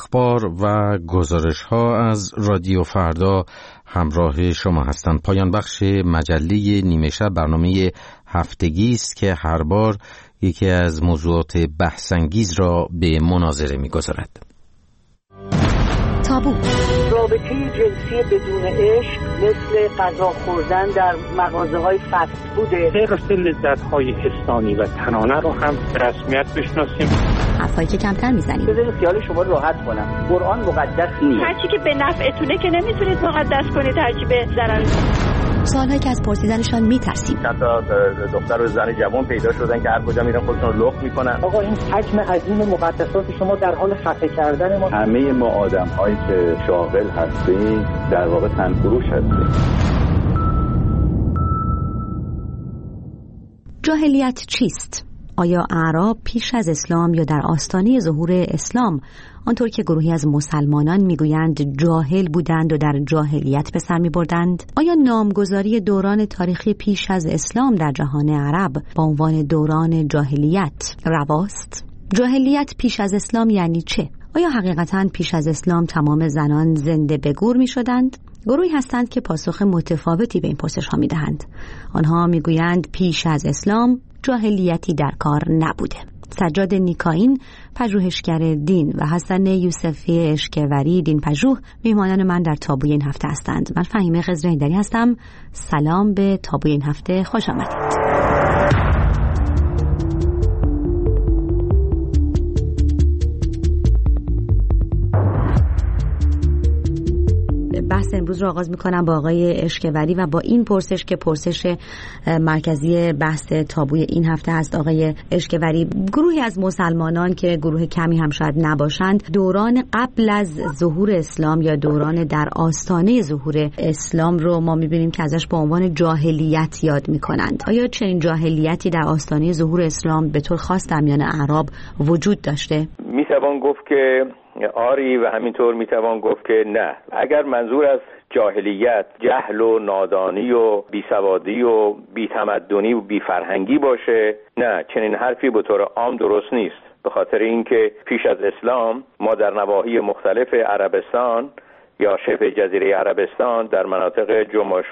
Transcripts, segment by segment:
اخبار و گزارش ها از رادیو فردا همراه شما هستند. پایان بخش مجله نیمه شب برنامه هفتگی است که هر بار یکی از موضوعات بحث‌انگیز را به مناظره می‌گذارد. تابو رابطه جنسی بدون عشق مثل غذا خوردن در مغازه‌های فست فوده. حرص لذت‌های حسانی و تنانه رو هم به رسمیت بشناسیم. حرفایی که کمتر میزنیم. بذارید خیال شما راحت کنم. قرآن مقدس نیست. هرچی که به نفعتونه که نمیتونید مقدس کنید، هرچی به ضرر. سوالهایی که از پرسیدنشان میترسیم. چند تا دختر و زن جوان پیدا شدن که هر کجا میرن خودشون رو لخت میکنن. آقا این حجم عظیم مقدسات شما در حال خفه کردن ما. همه ما آدم‌هایی که شاغل هستیم در واقع تنفروش هستیم. جاهلیت چیست؟ آیا اعراب پیش از اسلام یا در آستانه ظهور اسلام، آنطور که گروهی از مسلمانان میگویند، جاهل بودند و در جاهلیت به سر میبردند؟ آیا نامگذاری دوران تاریخی پیش از اسلام در جهان عرب با عنوان دوران جاهلیت رواست؟ جاهلیت پیش از اسلام یعنی چه؟ آیا حقیقتاً پیش از اسلام تمام زنان زنده به گور میشدند؟ گروهی هستند که پاسخ متفاوتی به این پرسش ها میدهند. آنها میگویند پیش از اسلام جاهلیتی در کار نبوده. سجاد نیکاین، پژوهشگر دین، و حسن یوسفی اشکوری، دین پژوه، میهمانان من در تابوی این هفته هستند. من فهیمه خضرهیدری هستم. سلام به تابوی این هفته، خوش آمدید. بحث امروز رو آغاز میکنم با آقای اشکوری و با این پرسش که پرسش مرکزی بحث تابوی این هفته هست. آقای اشکوری، گروهی از مسلمانان که گروه کمی هم شاید نباشند، دوران قبل از ظهور اسلام یا دوران در آستانه ظهور اسلام رو ما میبینیم که ازش به عنوان جاهلیت یاد میکنند. آیا چنین جاهلیتی در آستانه ظهور اسلام به طور خاص در میان اعراب وجود داشته؟ میتوان گفت که آری و همینطور میتوان گفت که نه. اگر منظور از جاهلیت جهل و نادانی و بیسوادی و بیتمدنی و بیفرهنگی باشه، نه، چنین حرفی به طور عام درست نیست. به خاطر اینکه پیش از اسلام ما در نواحی مختلف عربستان یا شبه جزیره عربستان، در مناطق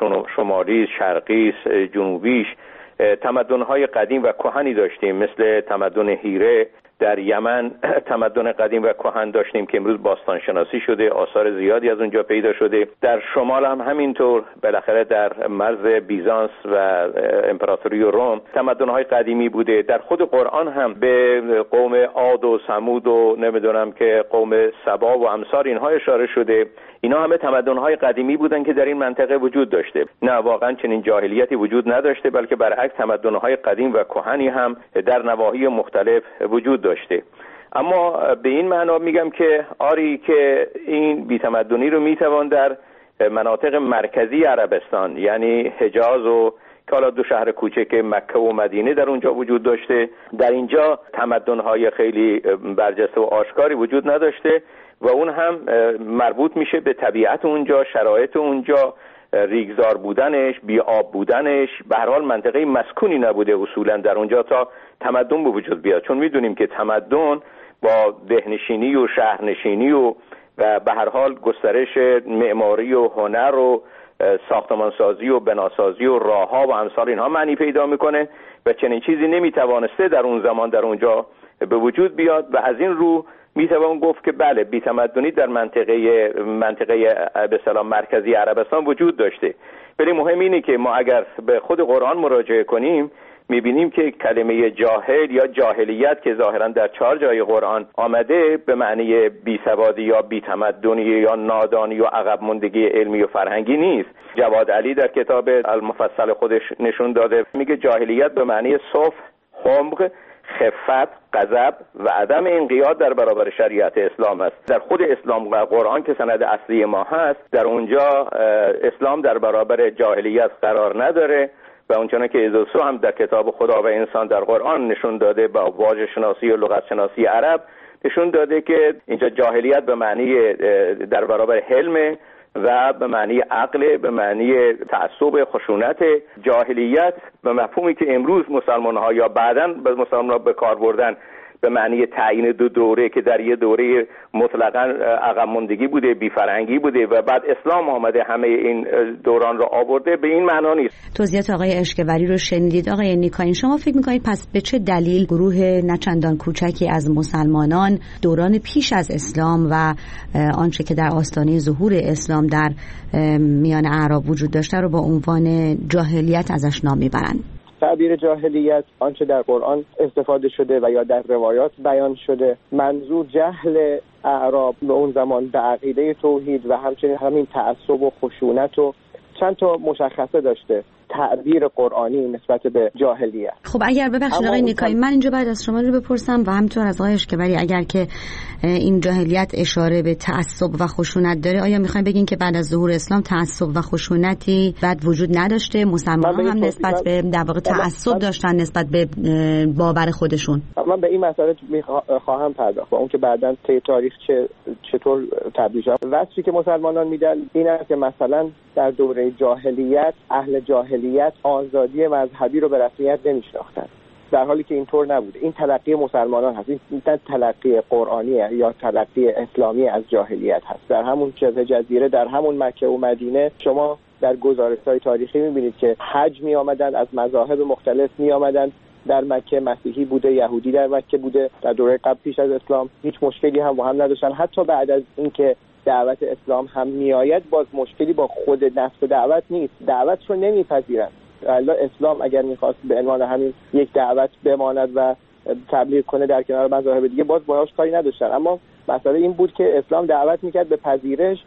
شمالی، شرقی، جنوبیش، تمدن‌های قدیم و کهنی داشتیم، مثل تمدن هیره در یمن. تمدن قدیم و کهن داشتیم که امروز باستانشناسی شده، آثار زیادی از اونجا پیدا شده. در شمال هم همینطور، بالاخره در مرز بیزانس و امپراتوری روم تمدن‌های قدیمی بوده. در خود قرآن هم به قوم عاد و ثمود و نمیدونم که قوم سبا و امثال اینها اشاره شده. اینا همه تمدن‌های قدیمی بودن که در این منطقه وجود داشته. نه، واقعا چنین جاهلیتی وجود نداشته، بلکه برعکس تمدن‌های قدیم و کهنی هم در نواحی مختلف وجود داشته. اما به این معنا میگم که آری که این بی‌تمدنی رو میتوان در مناطق مرکزی عربستان، یعنی حجاز و که حالا دو شهر کوچک مکه و مدینه در اونجا وجود داشته، در اینجا تمدن‌های خیلی برجسته و آشکاری وجود نداشته و اون هم مربوط میشه به طبیعت اونجا، شرایط اونجا، ریگزار بودنش، بی آب بودنش. به هر حال منطقه مسکونی نبوده اصولا در اونجا تا تمدن به وجود بیاد، چون میدونیم که تمدن با دهنشینی و شهرنشینی و به هر حال گسترش معماری و هنر و ساختمانسازی و بناسازی و راهها و امثال اینها معنی پیدا میکنه و چنین چیزی نمیتوانسته در اون زمان در اونجا به وجود بیاد و از این رو میتوان گفت که بله، بی‌تمدنی در منطقه به اصطلاح مرکزی عربستان وجود داشته. ولی مهم اینه که ما اگر به خود قرآن مراجعه کنیم میبینیم که کلمه جاهل یا جاهلیت که ظاهرا در 4 جای قرآن آمده به معنی بیسوادی یا بیتمدنی یا نادانی و عقب ماندگی علمی و فرهنگی نیست. جواد علی در کتاب المفصل خودش نشون داده، میگه جاهلیت به معنی صف، حمق، خفت، غضب و عدم انقیاد در برابر شریعت اسلام است. در خود اسلام و قرآن که سند اصلی ما هست، در اونجا اسلام در برابر جاهلیت قرار نداره و اونچنان که ایزوسو هم در کتاب خدا و انسان در قرآن نشون داده، با واژه شناسی و لغت شناسی عرب نشون داده که اینجا جاهلیت به معنی در برابر حلم و به معنی عقل، به معنی تعصب، خشونت. جاهلیت به مفهومی که امروز مسلمان‌ها یا بعداً به مسلمان‌ها به کار بردن به معنی تعیین دو دوره که در یه دوره مطلقاً عقب ماندگی بوده، بی‌فرهنگی بوده و بعد اسلام آمده همه این دوران رو آورده، به این معنا نیست. توضیحات آقای اشکوری رو شنیدید. آقای نیکاین، شما فکر می‌کنید پس به چه دلیل گروه نچندان کوچکی از مسلمانان دوران پیش از اسلام و آنچه که در آستانه ظهور اسلام در میان اعراب وجود داشته رو با عنوان جاهلیت ازش نام میبرند؟ تعبیر جاهلیت آنچه در قرآن استفاده شده و یا در روایات بیان شده، منظور جهل اعراب به اون زمان به عقیده توحید و همچنین همین تعصب و خشونت و چند تا مشخصه داشته تعبیر قرآنی نسبت به جاهلیت. خب اگر ببخشید آقای نیکایی، من اینجا بعد از شما رو بپرسم و همینطور از آقای اشکوری، اگر که این جاهلیت اشاره به تعصب و خشونت داره، آیا میخواین بگین که بعد از ظهور اسلام تعصب و خشونتی بعد وجود نداشته؟ مسلمانان هم نسبت به در واقع تعصب داشتن نسبت به باور خودشون. من به این مسئله خواهم پرداخت، اون که بعداً طی تاریخ چطور تبدیل شد. وصفی که مسلمانان میدن این است که مثلا در دوره جاهلیت اهل جاهلیت آزادی مذهبی رو به رسمیت نمیشناختند، در حالی که اینطور نبوده. این تلقی مسلمانان هست، این تلقی قرآنی یا تلقی اسلامی از جاهلیت هست. در همون شبه جزیره، در همون مکه و مدینه، شما در گزارش‌های تاریخی می‌بینید که حج می‌آمدن، از مذاهب مختلف می‌آمدن. در مکه مسیحی بوده، یهودی در مکه بوده، در دوره قبل پیش از اسلام هیچ مشکلی هم با هم نداشتن. حتی بعد از اینکه دعوت اسلام هم میآید، باز مشکلی با خود نفس دعوت نیست، دعوت رو نمیپذیرن. اسلام اگر میخواست به عنوان همین یک دعوت بماند و تبلیغ کنه در کنار مذاهب دیگه، باز باهاش کاری نداشتن. اما مسئله این بود که اسلام دعوت میکرد به پذیرش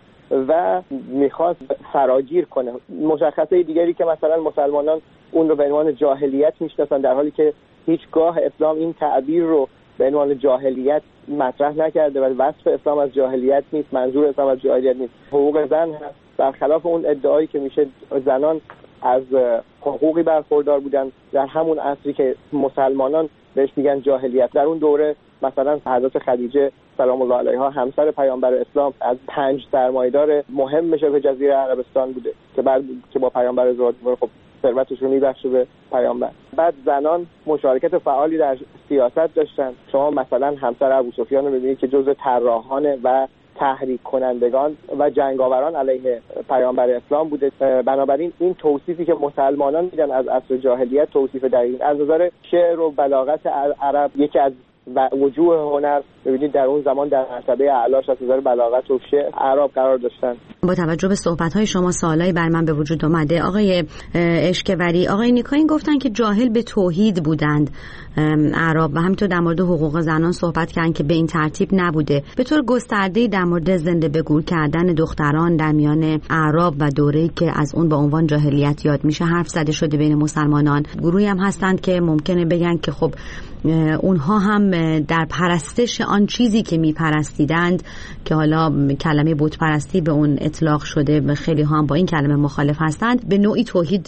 و میخواست فراگیر کنه. مشخصه دیگری که مثلا مسلمانان اون رو به عنوان جاهلیت میشناسن، در حالی که هیچگاه اسلام این تعبیر رو به عنوان جاهلیت مطرح نکرده و وصف اسلام از جاهلیت نیست، منظور اسلام از جاهلیت نیست. حقوق زن هست، برخلاف اون ادعایی که میشه زنان از حقوقی برخوردار بودن در همون عصری که مسلمانان بهش میگن جاهلیت. در اون دوره مثلا حضرت خدیجه سلام الله علیها همسر پیامبر اسلام از 5 سرمایه‌دار مهم شبه جزیره عربستان بوده که بعد که با پیامبر ازدواج می‌کنه، خب ثروتش رو میبخشه به پیامبر. بعد زنان مشارکت فعالی در سیاست داشتن. شما مثلا همسر ابوسفیان رو ببینید که جزء طراحان و تحریک کنندگان و جنگاوران علیه پیامبر اسلام بوده. بنابراین این توصیفی که مسلمانان میدن از عصر جاهلیت توصیف دقیق از نظر شعر و بلاغت عرب یکی از وجوه هنر. ببینید در اون زمان در مرتبه اعلاش از نظر بلاغت و شعر عرب قرار داشتن. با توجه به صحبت‌های شما سوالایی بر من به وجود اومده. آقای اشکوری، آقای نیکاین گفتن که جاهل به توحید بودند اعراب و همینطور در مورد حقوق زنان صحبت کردن که به این ترتیب نبوده. به طور گسترده‌ای در مورد زنده به گور کردن دختران در میان اعراب و دوره‌ای که از اون با عنوان جاهلیت یاد میشه حرف زده شده بین مسلمانان. گروهی هم هستند که ممکنه بگن که خب اونها هم در پرستش آن چیزی که میپرستیدند که حالا کلمه بت پرستی به اون اطلاق شده، خیلی ها هم با این کلمه مخالف هستند، به نوعی توحید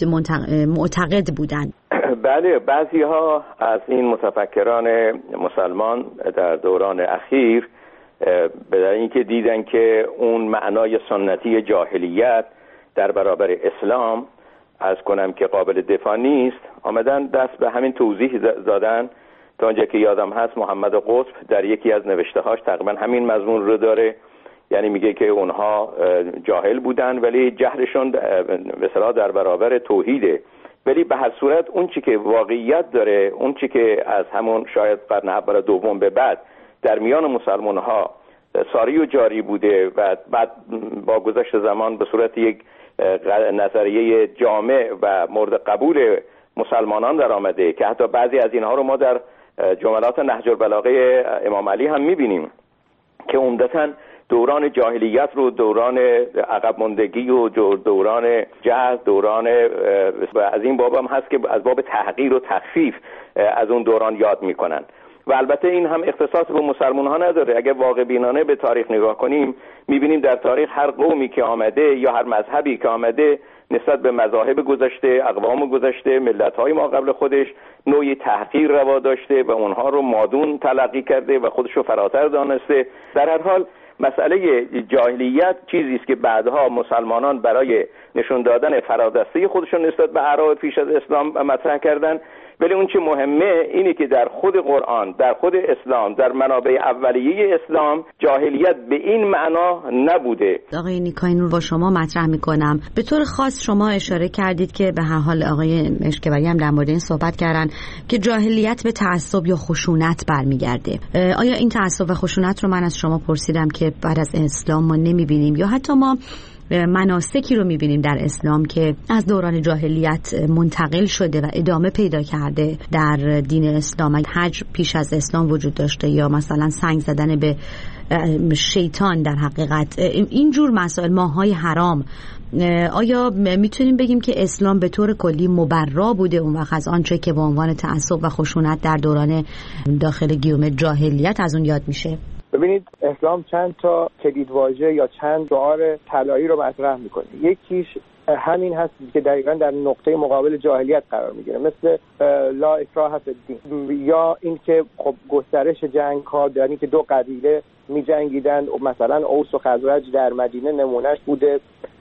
معتقد بودند. بله، بعضی ها از این متفکران مسلمان در دوران اخیر به اینکه دیدن که اون معنای سنتی جاهلیت در برابر اسلام از کنم که قابل دفاع نیست، آمدن دست به همین توضیح دادن. تا اونجا که یادم هست محمد قطب در یکی از نوشته‌هاش تقریبا همین مضمون رو داره، یعنی میگه که اونها جاهل بودن ولی جهلشون به اصطلاح در برابر توحیده. ولی به هر صورت اون چی که واقعیت داره، اون چی که از همون شاید قرن اول دوم به بعد در میان مسلمان‌ها ساری و جاری بوده و بعد با گذشت زمان به صورت یک نظریه جامع و مورد قبول مسلمانان در آمده که حتی بعضی از اینها رو ما در جملات نهج البلاغه امام علی هم می‌بینیم که عمدتاً دوران جاهلیت رو، دوران عقب ماندگی و دوران جهل، دوران و از این باب هم هست که از باب تحقیر و تخفیف از اون دوران یاد میکنن. و البته این هم اختصاص به مسلمان ها نداره. اگر واقع بینانه به تاریخ نگاه کنیم میبینیم در تاریخ هر قومی که آمده یا هر مذهبی که آمده نسبت به مذاهب گذشته، اقوام گذشته، ملت‌های ما قبل خودش نوعی تحقیر روا داشته و اونها رو مادون تلقی کرده و خودش رو فراتر دانسته. در هر حال مسئله جاهلیت چیزی است که بعدها مسلمانان برای نشون دادن فرادستی خودشون نسبت به اعراب پیش از اسلام مطرح کردن. ولی اون چه مهمه اینه که در خود قرآن، در خود اسلام، در منابع اولیه اسلام جاهلیت به این معنا نبوده. آقای نیکاین رو با شما مطرح میکنم. به طور خاص شما اشاره کردید که به هر حال آقای اشکبری هم در مورد این صحبت کردن که جاهلیت به تعصب یا خشونت برمیگرده. آیا این تعصب و خشونت رو من از شما پرسیدم که بعد از اسلام ما نمیبینیم، یا حتی ما مناسکی رو میبینیم در اسلام که از دوران جاهلیت منتقل شده و ادامه پیدا کرده در دین اسلام؟ حج پیش از اسلام وجود داشته، یا مثلا سنگ زدن به شیطان در حقیقت، اینجور مسائل، ماهای حرام. آیا میتونیم بگیم که اسلام به طور کلی مبرا بوده اون وقت از آنچه که به عنوان تعصب و خشونت در دوران داخل گیوم جاهلیت از اون یاد میشه؟ ببینید، اسلام چند تا کلیدواژه یا چند شعار طلایی رو مطرح میکنه. یکیش همین هست که دقیقاً در نقطه مقابل جاهلیت قرار میگیره، مثل لا اکراه فی الدین، یا اینکه خب گسترش جنگ ها، یعنی که دو قبیله می‌جنگیدن، مثلا اوس و خزرج در مدینه نمونهش بوده،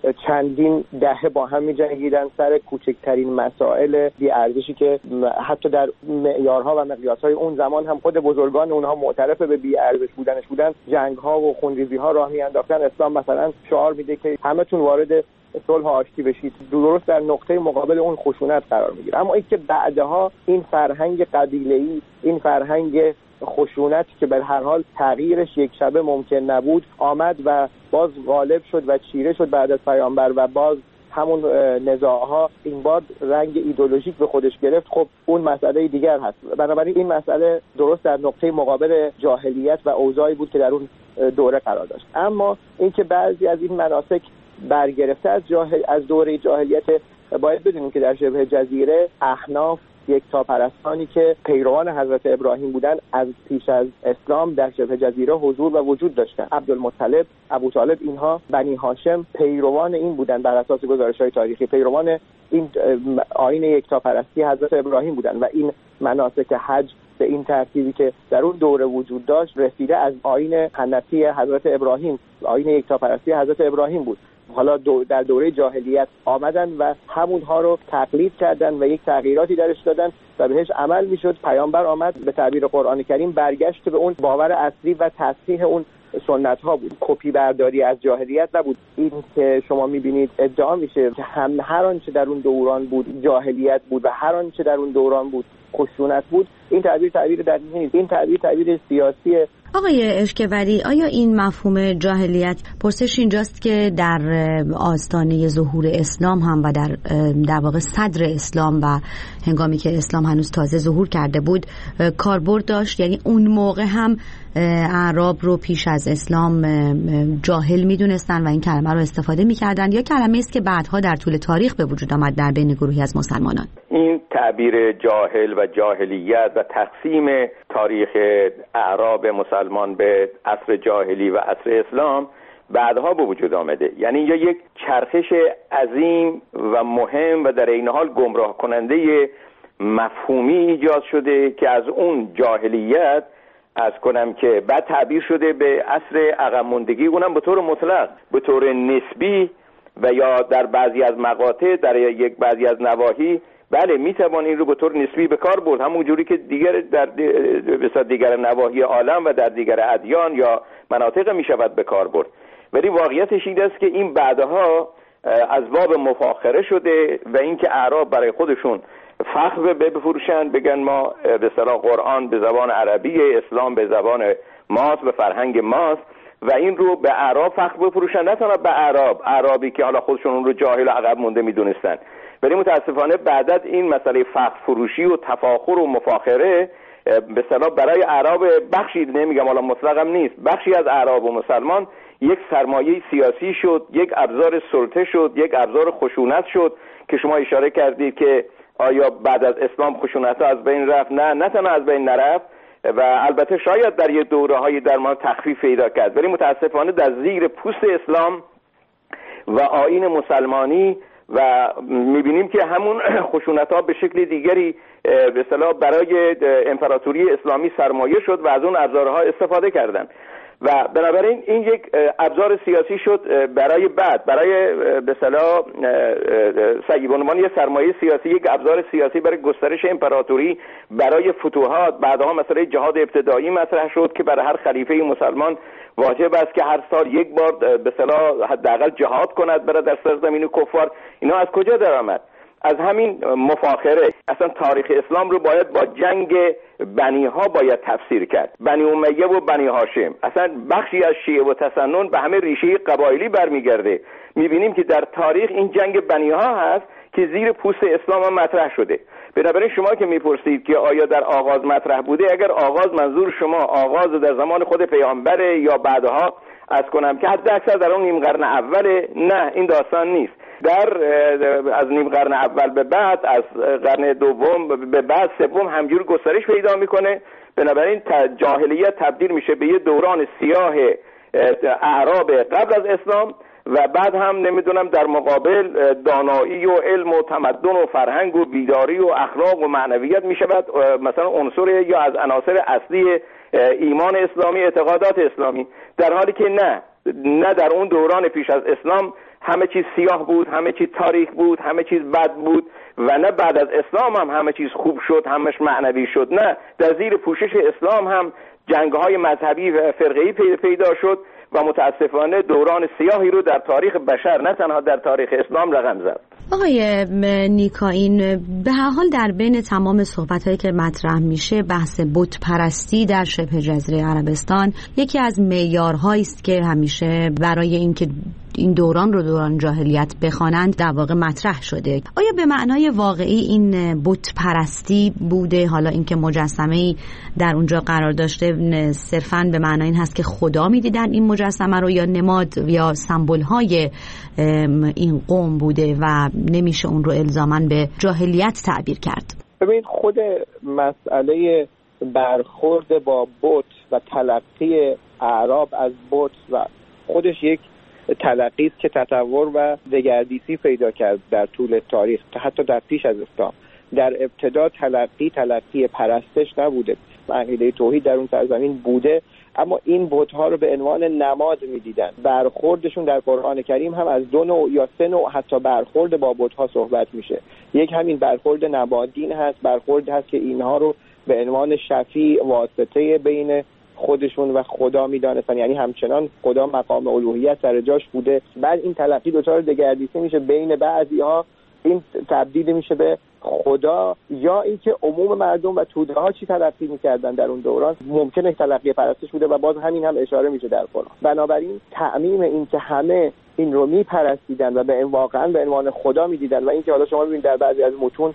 چندین دهه با هم می‌جنگیدن سر کوچکترین مسائل بی‌ارزشی که حتی در معیارها و مقیاس‌های اون زمان هم خود بزرگان اونها معترف به بی‌ارزش بودنش بودن، جنگ‌ها و خونریزی‌ها راه می‌انداختن. اسلام مثلا شعار میده که همتون وارد صلح و آشتی بشید، درست در نقطه مقابل اون خشونت قرار میگیره. اما اینکه بعدها این فرهنگ قبیله‌ای، این فرهنگ خشونت که به هر حال تغییرش یک شبه ممکن نبود، آمد و باز غالب شد و چیره شد بعد از پیامبر، و باز همون نزاعها این بار رنگ ایدئولوژیک به خودش گرفت. خب اون مسئله دیگر هست. بنابراین این مسئله درست در نقطه مقابل جاهلیت و اوضاعی بود که در اون دوره قرار داشت. اما اینکه بعضی از این مناسک برگرفته از دوره جاهلیت، باید بدونیم که در شبه جزیره احناف، یکتاپرستانی که پیروان حضرت ابراهیم بودن، از پیش از اسلام در شبه جزیره حضور و وجود داشتن. عبدالمطلب، ابوطالب، اینها بنی هاشم پیروان این بودن، بر اساس گزارش‌های تاریخی پیروان این آیین یکتاپرستی حضرت ابراهیم بودن، و این مناسک حج به این ترتیبی که در اون دوره وجود داشت رسیده از آیین حنفی حضرت ابراهیم، آیین یکتاپرستی حضرت ابراهیم بود. حالا در دوره جاهلیت آمدن و همونها رو تقلید کردن و یک تغییراتی درش دادن و بهش عمل میشد. پیامبر آمد به تعبیر قرآن کریم برگشت به اون باور اصلی و تصحیح اون سنت ها بود، کپی برداری از جاهلیت نبود. این که شما میبینید ادعا میشه که هر آنچه در اون دوران بود جاهلیت بود و هر آنچه در اون دوران بود خشونت بود، این تعبیر در نیست. این تعبیر سیاسیه. آقای اشکبری، آیا این مفهوم جاهلیت، پرسش اینجاست که در آستانه ظهور اسلام هم و در واقع صدر اسلام و هنگامی که اسلام هنوز تازه ظهور کرده بود کاربرد داشت؟ یعنی اون موقع هم اعراب رو پیش از اسلام جاهل میدونستن و این کلمه رو استفاده میکردن، یا کلمه است که بعدها در طول تاریخ به وجود آمد در بین گروهی از مسلمانان؟ این تعبیر جاهل و جاهلیت و تقسیم تاریخ اعراب مسلمان به عصر جاهلی و عصر اسلام بعدها به وجود آمده. یعنی یا یک چرخش عظیم و مهم و در این حال گمراه کننده مفهومی ایجاد شده که از اون جاهلیت از کنم که بعد تعبیر شده به عصر عقب ماندگی، اونم به طور مطلق، به طور نسبی و یا در بعضی از مقاطع، در یک بعضی از نواحی بله میتوان این رو به طور نسبی به کار برد، همون جوری که در دیگر نواحی عالم و در دیگر ادیان یا مناطق میشود به کار برد. ولی واقعیتش این است که این بعدها از باب مفاخره شده و اینکه اعراب برای خودشون فخر بفروشن، بگن ما به اصطلاح قرآن به زبان عربی، اسلام به زبان ماست، به فرهنگ ماست، و این رو به اعراب فخر بفروشن، نه تنها به اعرابی که حالا خودشون اون رو جاهل و عقب مونده میدونستن. ولی متاسفانه بعداً این مسئله فخر فروشی و تفاخر و مفاخره به اصطلاح برای اعراب بخشی، نمیگم حالا مطلقم نیست، بخشی از اعراب و مسلمان یک سرمایه سیاسی شد، یک ابزار سلطه شد، یک ابزار خشونت شد که شما اشاره کردید که آیا بعد از اسلام خشونت‌ها از بین رفت؟ نه تنها از بین نرفت و البته شاید در یه دوره‌های درمان تخفیف پیدا کرد، ولی متاسفانه در زیر پوست اسلام و آیین مسلمانی و می‌بینیم که همون خشونت‌ها به شکل دیگری به اصطلاح برای امپراتوری اسلامی سرمایه شد و از اون ابزارها استفاده کردند. و بنابراین این یک ابزار سیاسی شد برای بعد، برای به اصطلاح به عنوان یه سرمایه سیاسی، یک ابزار سیاسی برای گسترش امپراتوری، برای فتوحات. بعدها مسئله جهاد ابتدایی مطرح شد که برای هر خلیفه مسلمان واجب است که هر سال یک بار به اصطلاح حداقل جهاد کند برای در سرزمین کفار. اینا از کجا درآمد؟ از همین مفاخره. اصلا تاریخ اسلام رو باید با جنگ بنی ها باید تفسیر کرد، بنی امیه و بنی هاشم. اصلا بخشی از شیعه و تسنن به همه ریشه قبایلی برمیگرده. میبینیم که در تاریخ این جنگ بنی ها هست که زیر پوست اسلام هم مطرح شده. بنابراین شما که میپرسید که آیا در آغاز مطرح بوده، اگر آغاز منظور شما آغاز در زمان خود پیامبره یا بعدها، از کنم که حد اکثر در اون نیم قرن اوله، نه این داستان نیست. از نیم قرن اول به بعد، از قرن دوم به بعد، سوم همجور گسترش پیدا میکنه. بنابراین جاهلیت تبدیل میشه به یه دوران سیاه اعراب قبل از اسلام و بعد هم نمیدونم در مقابل دانایی و علم و تمدن و فرهنگ و بیداری و اخلاق و معنویت میشود مثلا عنصر یا از عناصر اصلی ایمان اسلامی، اعتقادات اسلامی. در حالی که نه در اون دوران پیش از اسلام همه چیز سیاه بود، همه چیز تاریک بود، همه چیز بد بود و نه بعد از اسلام هم همه چیز خوب شد، همش معنوی شد. نه، در زیر پوشش اسلام هم جنگ‌های مذهبی و فرقه‌ای پیدا شد و متاسفانه دوران سیاهی رو در تاریخ بشر نه تنها در تاریخ اسلام رقم زد. آقای نیکائین، به هر حال در بین تمام صحبت‌هایی که مطرح میشه بحث بت پرستی در شبه جزیره عربستان یکی از معیارهایی است که همیشه برای اینکه این دوران رو دوران جاهلیت بخوانند در واقع مطرح شده. آیا به معنای واقعی این بت پرستی بوده؟ حالا اینکه مجسمه‌ای در اونجا قرار داشته صرفاً به معنای این هست که خدا می‌دیدن این مجسمه رو، یا نماد یا سمبول‌های این قوم بوده و نمیشه اون رو الزاماً به جاهلیت تعبیر کرد؟ ببینید، خود مسئله برخورد با بت و تلقی اعراب از بت و خودش یک تلقی است که تطور و دگردیسی پیدا کرد در طول تاریخ، حتی در پیش از اسلام. در ابتدا تلقی پرستش نبوده، عقیده توحید در اون سرزمین بوده، اما این بت‌ها رو به عنوان نماد می‌دیدن. برخوردشون در قرآن کریم هم از 2 نوع یا 3 نوع حتی برخورد با بت‌ها صحبت میشه. یک همین برخورد نمادین هست، برخورد هست که اینها رو به عنوان شفیع واسطه بین خودشون و خدا میدانستن، یعنی همچنان خدا مقام الوهیت سر جاش بوده. بعد این تلقی دچار دگردیسی میشه، بین بعضی‌ها این تبدیل میشه به خدا، یا اینکه عموم مردم و توده ها چی تلقی میکردن در اون دوران ممکنه تلقی پرستش بوده و باز همین هم اشاره میشه در قرآن. بنابراین تعمیم این که همه این رو میپرستیدن و به واقعا به عنوان خدا میدیدن و اینکه حالا شما ببینید در بعضی از متون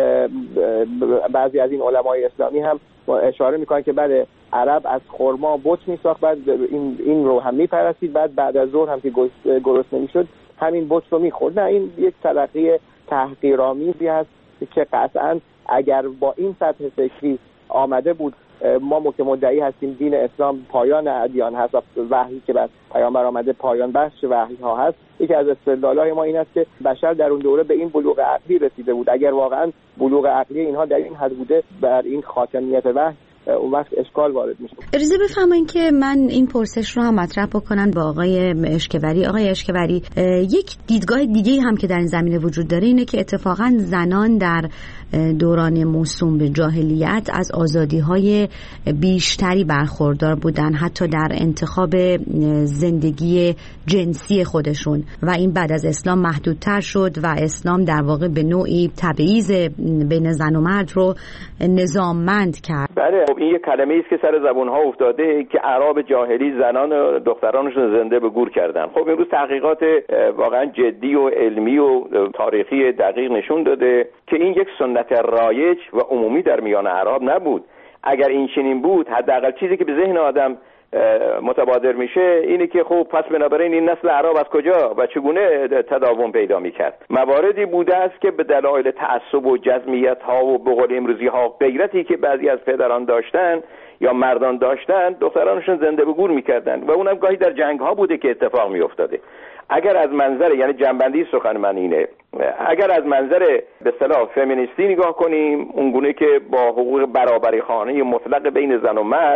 بعضی از این علمای اسلامی هم اشاره میکنن که بله عرب از خرما بت میساخت، بعد این رو هم میپرستید، بعد از ظهر هم که گرسنه میشد همین بت رو میخورد. نه، این یک تلقی تحقیرآمیزی هست که قطعا اگر با این سطح فکری آمده بود، ما که مدعی هستیم دین اسلام پایان ادیان هست و وحی که بر پیامبر آمده پایان بخش وحی ها هست، یکی از استدلال‌های ما این است که بشر در اون دوره به این بلوغ عقلی رسیده بود. اگر واقعا بلوغ عقلی اینها در این حد بوده، بر این خاتمیت وحی اون وقت اشکال وارد میشه. اجازه بفرمایید که من این پرسش رو هم مطرح بکنم با آقای اشکوری. آقای اشکوری، یک دیدگاه دیگه هم که در این زمینه وجود داره اینه که اتفاقا زنان در دوران موسوم به جاهلیت از آزادی‌های بیشتری برخوردار بودن، حتی در انتخاب زندگی جنسی خودشون، و این بعد از اسلام محدودتر شد و اسلام در واقع به نوعی تبعیض بین زن و مرد رو نظاممند کرد. بله، این یک کلمه‌ای است که سر زبون‌ها افتاده که اعراب جاهلی زنان و دخترانشون زنده به گور کردن. خب امروز تحقیقات واقعا جدی و علمی و تاریخی دقیق نشون داده که این یک سنت رایج و عمومی در میان اعراب نبود. اگر این چنین بود، حداقل چیزی که به ذهن آدم متبادر میشه اینه که خب پس بنابراین این نسل اعراب از کجا و چگونه تداوم پیدا میکرد؟ مواردی بوده است که به دلایل تعصب و جزمیت ها و به قول امروزی ها غیرتی که بعضی از پدران داشتن یا مردان داشتن، دخترانشون زنده به گور میکردن و اونم گاهی در جنگ ها بوده که اتفاق میافتاده. اگر از منظر، یعنی جنبندی سخن من اینه، اگر از منظر به اصطلاح فمینیستی نگاه کنیم، اونگونه که با حقوق برابری خانه مطلق بین زن و مرد،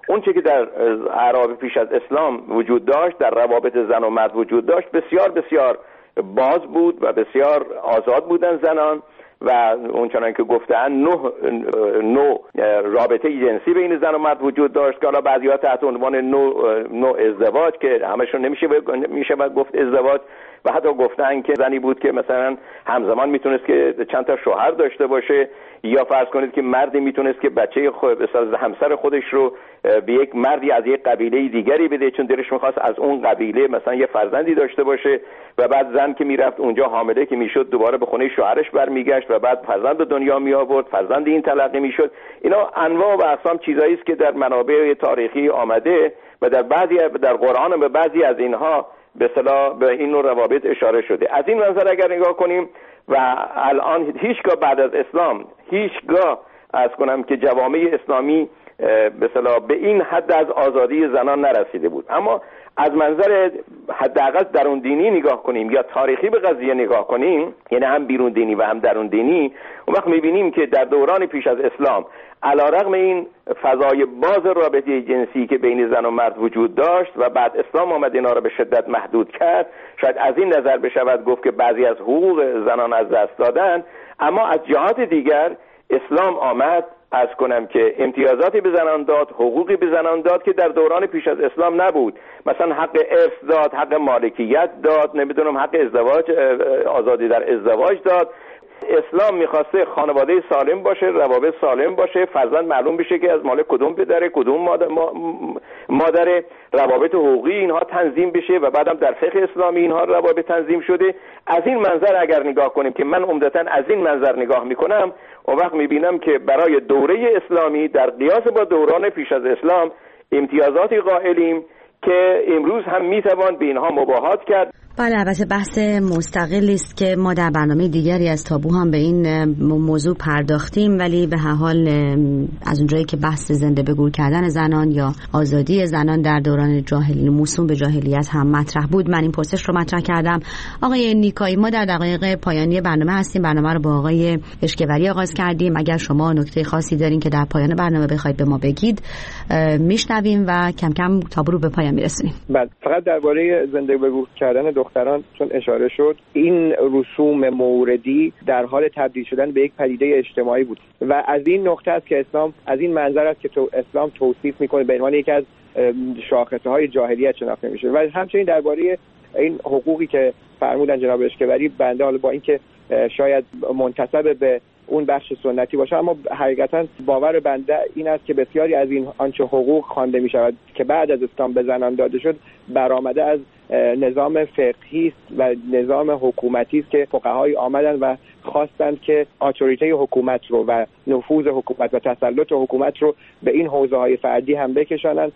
اون چه که در اعراب پیش از اسلام وجود داشت، در روابط زن و مرد وجود داشت، بسیار بسیار باز بود و بسیار آزاد بودن زنان و اونچنان که گفتن نوع رابطه جنسی بین زن و مرد وجود داشت که حالا بعضی‌ها تحت عنوان نوع ازدواج که همشون نمیشه گفت ازدواج، و حتی گفتن که زنی بود که مثلا همزمان میتونست که چند تا شوهر داشته باشه، یا فرض کنید که مردی میتونست که بچه همسر خودش رو به یک مردی از یک قبیله دیگری بده چون دلش میخواست از اون قبیله مثلا یه فرزندی داشته باشه، و بعد زن که میرفت اونجا حامله که میشد دوباره به خونه شوهرش برمیگشت و بعد فرزند به دنیا می آورد، فرزند این تلقی میشد. اینا انواع و اقسام چیزایی است که در منابع تاریخی آمده و در قرآن و به بعضی از اینها به اصطلاح به این نوع روابط اشاره شده. از این منظر اگر نگاه کنیم و الان هیچگاه بعد از اسلام هیچگاه از کنم که جوامع اسلامی به اصطلاح به این حد از آزادی زنان نرسیده بود، اما از منظر حداقل درون دینی نگاه کنیم یا تاریخی به قضیه نگاه کنیم، یعنی هم بیرون دینی و هم درون دینی، اون وقت می‌بینیم که در دوران پیش از اسلام علیرغم این فضای باز رابطه جنسی که بین زن و مرد وجود داشت و بعد اسلام آمد اینا را به شدت محدود کرد، شاید از این نظر بشود گفت که بعضی از حقوق زنان از دست دادن، اما از جهات دیگر اسلام آمد از کنم که امتیازاتی به زنان داد، حقوقی به زنان داد که در دوران پیش از اسلام نبود. مثلا حق ارث داد، حق مالکیت داد، نمیدونم حق ازدواج، آزادی در ازدواج داد. اسلام میخواسته خانواده سالم باشه، روابط سالم باشه، فرزند معلوم بشه که از مال کدوم پدره کدوم مادره، روابط حقوقی اینها تنظیم بشه و بعدم در فقه اسلامی اینها روابط تنظیم شده. از این منظر اگر نگاه کنیم که من عمدتاً از این منظر نگاه میکنم، اون وقت میبینم که برای دوره اسلامی در قیاس با دوران پیش از اسلام امتیازاتی قائلیم که امروز هم میتوان به اینها مباهات کرد. بله، البته بحث مستقلی است که ما در برنامه دیگری از تابو هم به این موضوع پرداختیم، ولی به هر حال از اونجایی که بحث زنده به گور کردن زنان یا آزادی زنان در دوران جاهلی موسوم به جاهلیت هم مطرح بود، من این پرسش رو مطرح کردم. آقای نیکایی، ما در دقایق پایانی برنامه هستیم. برنامه رو با آقای اشکوری آغاز کردیم. اگر شما نکته خاصی دارین که در پایان برنامه بخواید به ما بگید میشنویم و کم کم تابو رو به پایان میرسونیم. بله، فقط درباره زنده به گور کردن دختران چون اشاره شد، این رسوم موردی در حال تبدیل شدن به یک پدیده اجتماعی بود و از این نقطه است که اسلام، از این منظر است که اسلام توصیف میکنه به عنوان یکی از شاخصه‌های جاهلیت شناخته میشه. و همچنین درباره این حقوقی که فرمودن جناب اشکوری، بنده حالا با اینکه شاید منتسب به اون بخش سنتی باشه، اما حقیقتا باور بنده این است که بسیاری از این آنچه حقوق خوانده می شود که بعد از اسلام به زنان داده شد برآمده از نظام فقهی است و نظام حکومتی است که فقهای آمدن و خواستند که اتوریته حکومت رو و نفوذ حکومت و تسلط حکومت رو به این حوزه‌های فردی هم بکشانند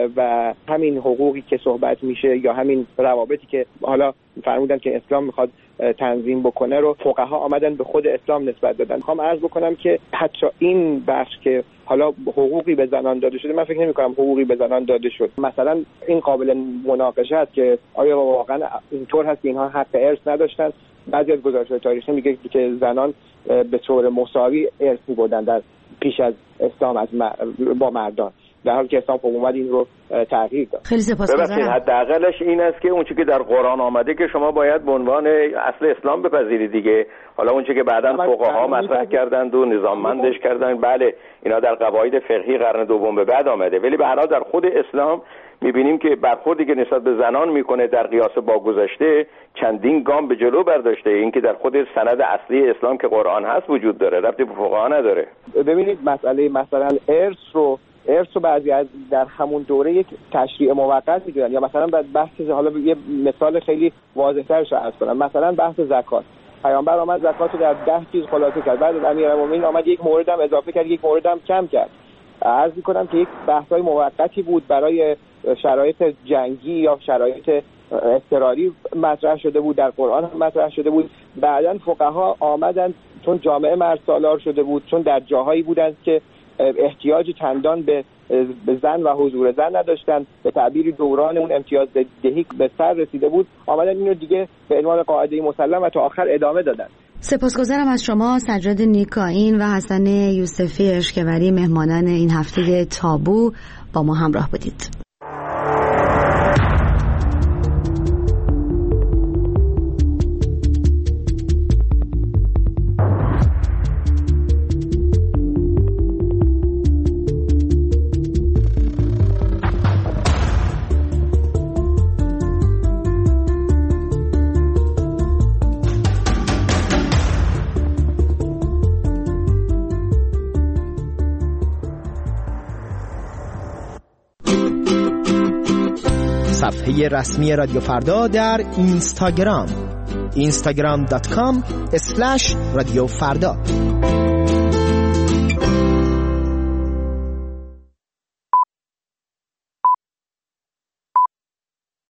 و همین حقوقی که صحبت میشه یا همین روابطی که حالا فرمودن که اسلام میخواد تنظیم بکنه رو فقها آمدن به خود اسلام نسبت دادن. میخوام عرض بکنم که حتی این بخش که حالا حقوقی به زنان داده شده، من فکر نمی‌کنم حقوقی به زنان داده شد. مثلا این قابل مناقشه است که آیا واقعا اینطور هست که اینها حق ارث نداشتن؟ بعضی از گزارش‌های تاریخی میگه که زنان به طور مساوی ارث می‌بردن در پیش از اسلام با مردان، در حالی که اسلام اومد این رو تغییر داد. خیلی سپاسگزارم. حداقلش این است که اون چیزی که در قرآن آمده که شما باید به عنوان اصل اسلام بپذیرید دیگه. حالا اون چیزی که بعداً فقها مطرح کردند و نظاممندش کردن، بله اینا در قواعد فقهی قرن دوم به بعد آمده، ولی به هر حال در خود اسلام می‌بینیم که برخوردی که نسبت به زنان میکنه در قیاس با گذشته چندین گام به جلو برداشته. این که در خود سند اصلی اسلام که قرآن هست وجود داره، ربطی به فقها نداره. ببینید مسئله مثلا ارث رو بعضی از در همون دوره یک تشریع موقت می‌دونن، یا مثلا بحث، حالا یه مثال خیلی واضح‌ترش رو عرض کنم، مثلا بحث زکات. پیامبر آمد زکات رو در 10 چیز خلاصه کرد، بعد امیرالمومنین آمد یک مورد هم اضافه کرد، یک مورد هم کم کرد. عرض می‌کنم که یک بحث‌های موقتی بود برای شرایط جنگی یا شرایط اضطراری مطرح شده بود، در قرآن هم مطرح شده بود. بعداً فقها آمدن چون جامعه مرزسالار شده بود، چون در جاهایی بودند که احتیاج چندان به زن و حضور زن نداشتن، به تعبیری دوران اون امتیاز دهی به سر رسیده بود، آمدن اینو دیگه به عنوان قاعده مسلم و تا آخر ادامه دادن. سپاسگزارم از شما سجاد نیکاین و حسن یوسفی اشکوری، مهمانان این هفته تابو با ما همراه بودید. صفحه رسمی رادیو فردا در اینستاگرام، instagram.com/رادیو فردا.